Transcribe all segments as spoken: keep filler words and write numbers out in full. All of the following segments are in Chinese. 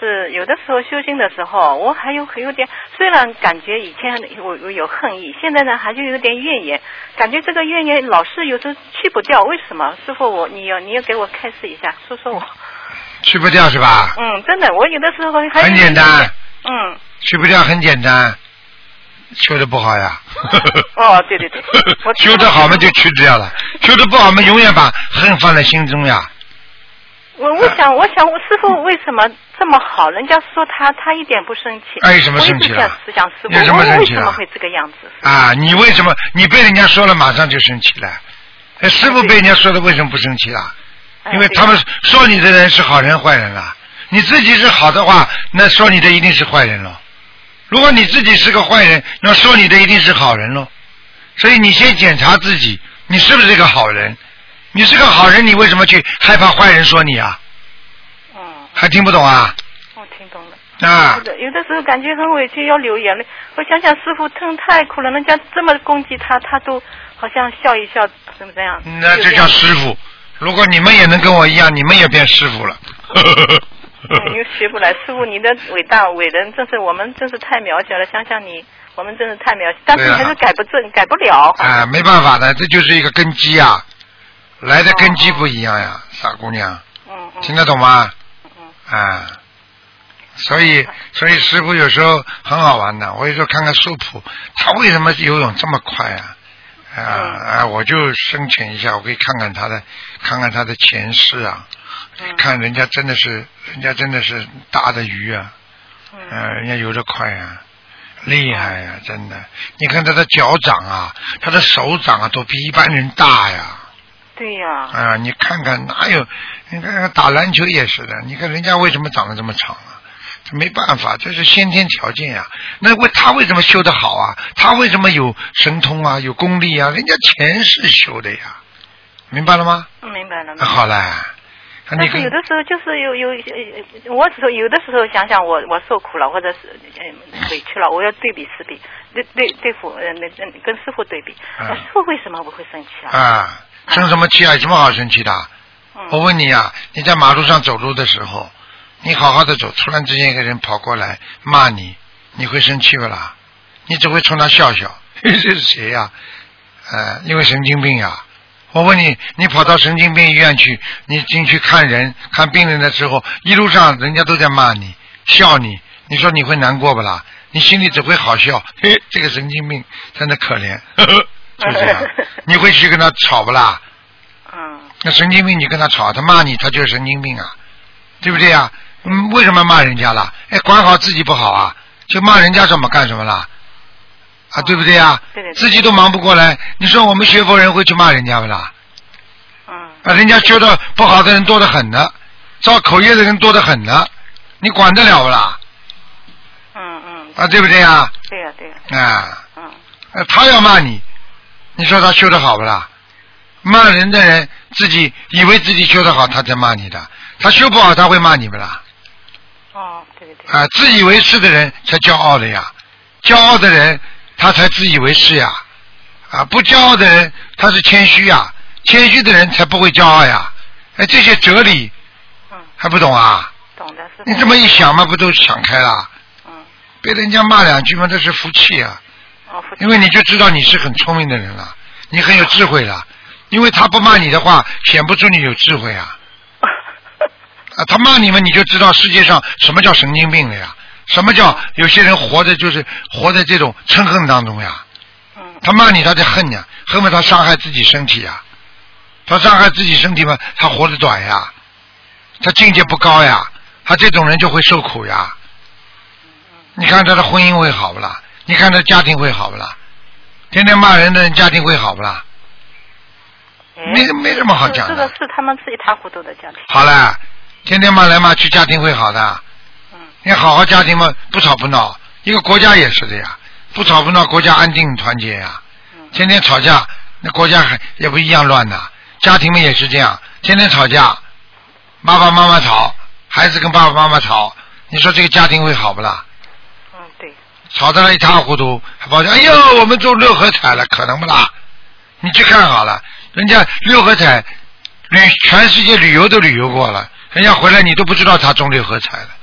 就是有的时候修行的时候，我还有有点，虽然感觉以前我我有恨意，现在呢还就有点怨言，感觉这个怨言老是有时候去不掉，为什么？师父，我你要你要给我开示一下，说说我。 去不掉是吧？ 嗯，真的，我有的时候还很简单。 嗯。 去不掉很简单，修的不好呀。 哦，对对对。 修的好嘛就去掉了，修的不好嘛永远把恨放在心中呀。 我我想我想我师父为什么这么好？人家说他他一点不生气。 哎，什么生气了？ 我一直想师父， 有什么生气了？ 为什么会这个样子？ 啊，你为什么你被人家说了马上就生气了？哎，师父被人家说的为什么不生气了？因为他们说你的人是好人坏人了，你自己是好的话，那说你的一定是坏人了。如果你自己是个坏人，那说你的一定是好人喽。所以你先检查自己，你是不是个好人？你是个好人，你为什么去害怕坏人说你啊？ 嗯。 还听不懂啊？ 我听懂了。 啊。 有的有的时候感觉很委屈，要流眼泪。我想想，师父疼太苦了，人家这么攻击他，他都好像笑一笑，怎么这样？ 那就叫师父。如果你们也能跟我一样，你们也变师父了。 嗯，又学不来，师父你的伟大伟人，真是我们真是太渺小了。想想你，我们真是太渺小，但是还是改不正，啊、改不了。 啊，没办法的，这就是一个根基啊，来的根基不一样呀，哦、傻姑娘。 嗯嗯。 听得懂吗？ 嗯。 啊，所以所以师父有时候很好玩的，我有时候看看素朴，他为什么游泳这么快啊？啊、嗯、啊！我就深潜一下，我可以看看他的，看看他的前世啊。嗯、看人家真的是，人家真的是大的鱼啊，嗯、呃，人家游得快啊，厉害呀、啊，真的。你看他的脚掌啊，他的手掌啊，都比一般人大呀。 对呀。 啊、呃，你看看哪有？你看看打篮球也是的，你看人家为什么长得这么长啊？这没办法，这是先天条件呀、啊。那为他为什么修得好啊？他为什么有神通啊？有功力啊？人家前世修的呀，明白了吗？ 明白了。明白了好嘞。 但是有的时候就是有有，我只说有的时候想想我我受苦了，或者是委屈了，我要对比师比，对对对付呃那跟师父对比，啊、师父为什么我会生气啊？ 啊，生什么气啊？有什么好生气的？ 嗯、 我问你啊，你在马路上走路的时候，你好好的走，突然之间一个人跑过来骂你，你会生气不啦？你只会冲他笑笑，这是谁呀、啊？呃，因为神经病呀、啊。我问你，你跑到神经病医院去，你进去看人看病人的时候，一路上人家都在骂你笑你，你说你会难过不啦？你心里只会好笑，嘿，这个神经病真的可怜，呵呵就这样。你会去跟他吵不啦？ 嗯。 那神经病你跟他吵，他骂你，他就是神经病啊，对不对呀？嗯，为什么骂人家啦？哎，管好自己不好啊，就骂人家怎么干什么啦？啊，对不对呀？ 对对对。 自己都忙不过来，你说我们学佛人会去骂人家不啦？ 嗯。 啊，人家修的不好的人多得很呢，造口业的人多得很呢，你管得了不啦？ 嗯嗯。 啊，对不对呀？ 对呀对呀。 啊。 嗯。 啊，他要骂你，你说他修得好不啦？骂人的人自己以为自己修得好，他才骂你的，他修不好他会骂你不啦？ 哦，对对对。 啊，自以为是的人才骄傲的呀，骄傲的人他才自以为是呀，啊，不骄傲的人他是谦虚呀，谦虚的人才不会骄傲呀。哎，这些哲理， 嗯， 还不懂啊？ 懂的是。 你这么一想嘛，不都想开了？ 嗯。 被人家骂两句嘛，这是福气啊。 哦，福气。 因为你就知道你是很聪明的人了，你很有智慧了。因为他不骂你的话，显不出你有智慧啊。啊，他骂你们，你就知道世界上什么叫神经病了呀？什么叫有些人活的就是活在这种嗔恨当中呀？ 嗯。 他骂你，他在恨呀，恨不得他伤害自己身体呀。他伤害自己身体嘛，他活得短呀，他境界不高呀，他这种人就会受苦呀。你看他的婚姻会好不啦？你看他家庭会好不啦？天天骂人的人家庭会好不啦？没没什么好讲的。 这个是他们是一塌糊涂的家庭。 好了，天天骂来骂去，家庭会好的。 嗯。 你好好家庭嘛，不吵不闹，一个国家也是的呀，不吵不闹，国家安定团结呀。嗯。天天吵架，那国家还也不一样乱的。家庭们也是这样，天天吵架，爸爸妈妈吵，孩子跟爸爸妈妈吵，你说这个家庭会好不啦？ 嗯，对。 吵得一塌糊涂，还抱怨哎呦，我们中六合彩了，可能不啦？你去看好了。人家六合彩旅全世界旅游都旅游过了，人家回来你都不知道他中六合彩了，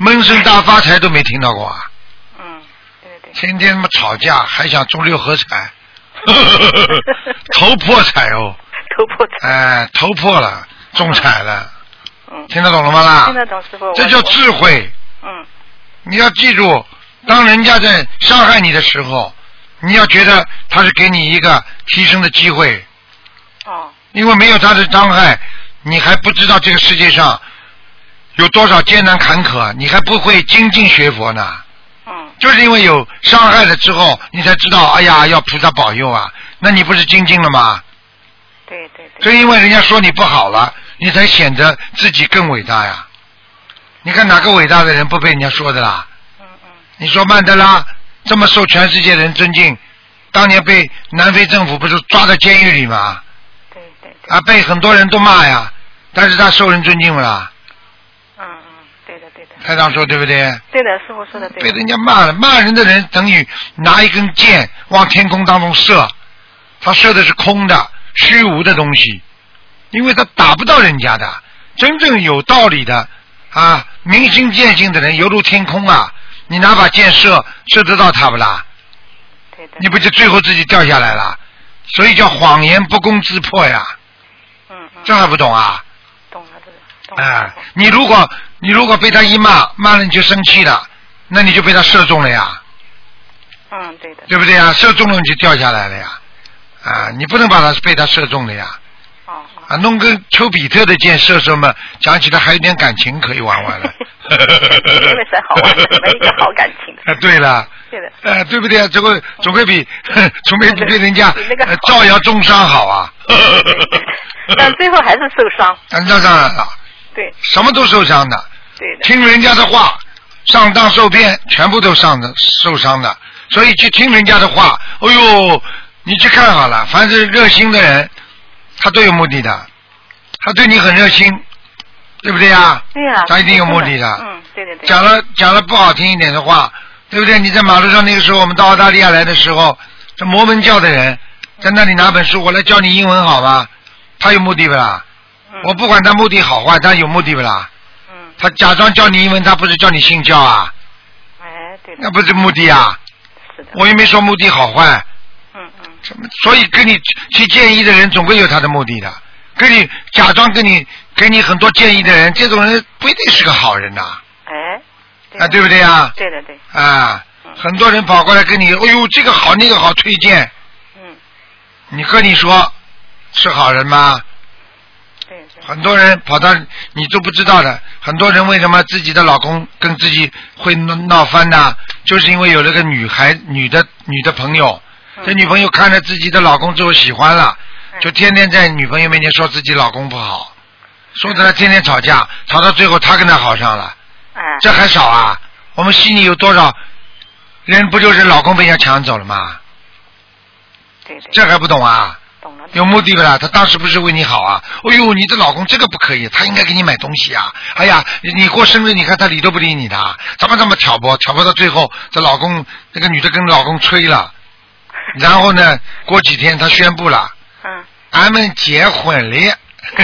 闷声大发财都没听到过啊。 嗯，对对。 天天他妈吵架，还想中六合彩，头破彩哦。 头破彩。 哎，头破了，中彩了。 嗯。 听得懂了吗啦？ 听得懂，师傅。 这叫智慧。 嗯。 你要记住，当人家在伤害你的时候，你要觉得他是给你一个提升的机会。 哦。 因为没有他的伤害，你还不知道这个世界上有多少艰难坎坷，你还不会精进学佛呢。 嗯。 就是因为有伤害了之后，你才知道，哎呀，要菩萨保佑啊，那你不是精进了吗？ 对对对。 正因为人家说你不好了，你才显得自己更伟大呀。你看哪个伟大的人不被人家说的啦？ 嗯嗯。 你说曼德拉这么受全世界人尊敬，当年被南非政府不是抓在监狱里吗？ 对对对。 啊，被很多人都骂呀，但是他受人尊敬了啦。 嗯嗯，对的对的。 台长说对不对？ 对的，师傅说的对。 被人家骂了，骂人的人等于拿一根箭往天空当中射，他射的是空的、虚无的东西，因为他打不到人家的。真正有道理的啊，明心见性的人犹如天空啊，你拿把箭射射得到他不啦？ 对的。 你不就最后自己掉下来了？所以叫谎言不攻自破呀。 嗯嗯。 这还不懂啊？ 懂了这个。 哎，你如果你如果被他一骂，骂了你就生气了，那你就被他射中了呀。 嗯，对的。 对不对呀？射中了你就掉下来了呀。啊，你不能把他被他射中了呀。 哦。 啊，弄个丘比特的箭射射嘛，讲起来还有点感情可以玩玩了。 因为是好玩的，没一个好感情的。 啊，对了。 对的。 呃，对不对啊？这个总会比总会比人家那个招摇重伤好啊。 但最后还是受伤。 那当然了。 对。 什么都受伤的。 对的。 听人家的话，上当受骗，全部都上的受伤的。所以去听人家的话，哎呦，你去看好了，凡是热心的人，他都有目的的，他对你很热心，对不对呀？ 对呀。 他一定有目的的。 嗯，对对对。 讲了讲了不好听一点的话，对不对？你在马路上那个时候，我们到澳大利亚来的时候，这摩门教的人在那里拿本书，我来教你英文好吧？他有目的不啦？ 嗯、 我不管他目的好坏，他有目的不啦？ 嗯。 他假装教你英文，他不是教你信教啊？ 哎，对的。 那不是目的啊？ 是的。 我又没说目的好坏。 嗯嗯。 所以跟你去建议的人，总归有他的目的的。跟你假装跟你给你很多建议的人，这种人不一定是个好人呐、啊。 哎。 啊，对不对啊？ 对的对。 啊、 嗯， 很多人跑过来跟你，哎呦，这个好那个好推荐。 嗯。 你和你说是好人吗？ 对对。 很多人跑到你都不知道的，很多人为什么自己的老公跟自己会闹翻呢？就是因为有那个女孩女的女的朋友，嗯、这女朋友看着自己的老公之后喜欢了，嗯、就天天在女朋友面前说自己老公不好，说的他天天吵架，吵到最后他跟他好上了。 嗯、 这还少啊？我们悉尼有多少人不就是老公被人家抢走了吗？ 对对。 这还不懂啊？ 懂了。 有目的的啦，他当时不是为你好啊？哎呦，你的老公这个不可以，他应该给你买东西啊！哎呀，你过生日，你看他理都不理你的，怎么这么挑拨？挑拨到最后，这老公那个女的跟老公吹了，然后呢，过几天他宣布了， 嗯， 俺们结婚了。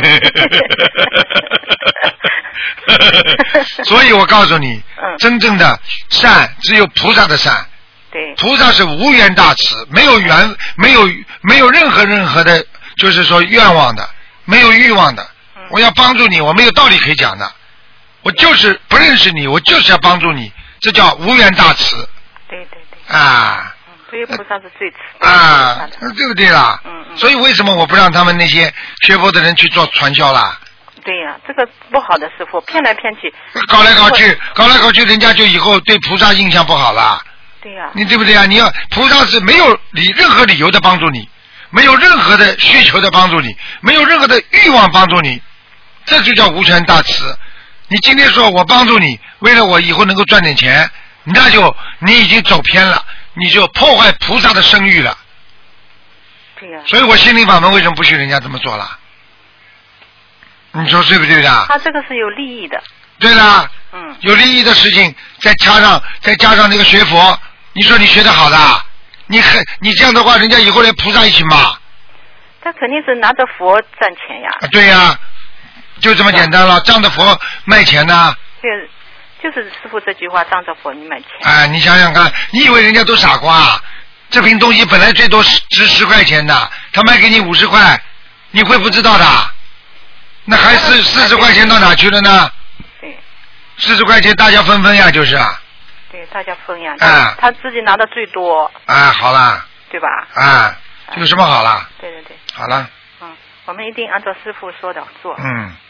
所以我告诉你， 嗯、 真正的善只有菩萨的善。 对。 菩萨是无缘大慈，没有缘，没有没有任何任何的，就是说愿望的，没有欲望的。 嗯、 我要帮助你，我没有道理可以讲的，我就是不认识你，我就是要帮助你，这叫无缘大慈。 对对对。 啊。 所以菩萨是最慈的啊，对不对啦？ 嗯嗯。 所以为什么我不让他们那些学佛的人去做传销啦？ 对呀、啊，这个不好的师傅骗来骗去。 搞来搞去，搞来搞去，人家就以后对菩萨印象不好了。 对呀、啊。 你对不对啊？你要菩萨是没有理任何理由的帮助你，没有任何的需求的帮助你，没有任何的欲望帮助你，这就叫无权大慈。你今天说我帮助你，为了我以后能够赚点钱，那就你已经走偏了。你就破坏菩萨的声誉了。 对呀、啊。 所以我心灵法门为什么不许人家这么做了？你说对不对的？ 他这个是有利益的。 对啦。 嗯。 有利益的事情，再加上再加上那个学佛，你说你学得好的，你很你这样的话，人家以后连菩萨一起骂。 他肯定是拿着佛赚钱呀。 啊，对呀，就这么简单了，仗着佛卖钱呢。 对。 就是师傅这句话当着佛你买钱。 哎，你想想看，你以为人家都傻瓜？这瓶东西本来最多值十块钱的，他卖给你五十块，你会不知道的？那还四四十块钱到哪去了呢？ 对。 四十块钱大家分分呀，就是啊。 对，大家分呀。 啊。 他自己拿的最多。 啊，好了。 对吧？ 啊，有什么好了？ 对对对。 好了。 嗯，我们一定按照师傅说的做。 嗯。